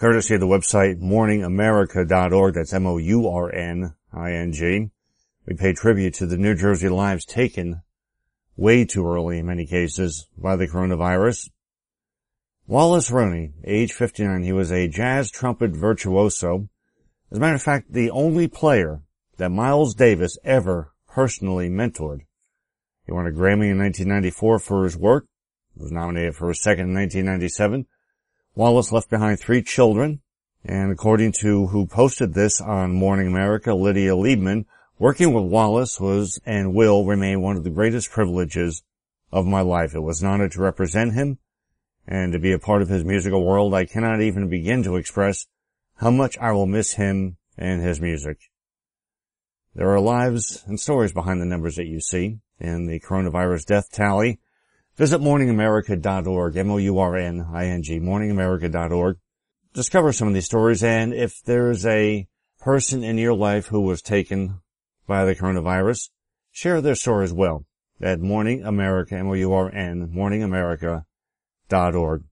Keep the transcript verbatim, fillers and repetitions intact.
courtesy of the website morning america dot org. That's M O U R N I N G. We pay tribute to the New Jersey lives taken way too early in many cases by the coronavirus. Wallace Roney, age fifty-nine, he was a jazz trumpet virtuoso. As a matter of fact, the only player that Miles Davis ever personally mentored. He won a Grammy in nineteen ninety-four for his work. He was nominated for a second in nineteen ninety-seven. Wallace left behind three children, and according to who posted this on Morning America, Lydia Liebman, working with Wallace was and will remain one of the greatest privileges of my life. It was an honor to represent him and to be a part of his musical world. I cannot even begin to express how much I will miss him and his music. There are lives and stories behind the numbers that you see in the coronavirus death tally. Visit morning america dot org, M O U R N I N G, morning america dot org. Discover some of these stories, and if there's a person in your life who was taken by the coronavirus, share their story as well at Morning America, M O U R N, morning america dot org.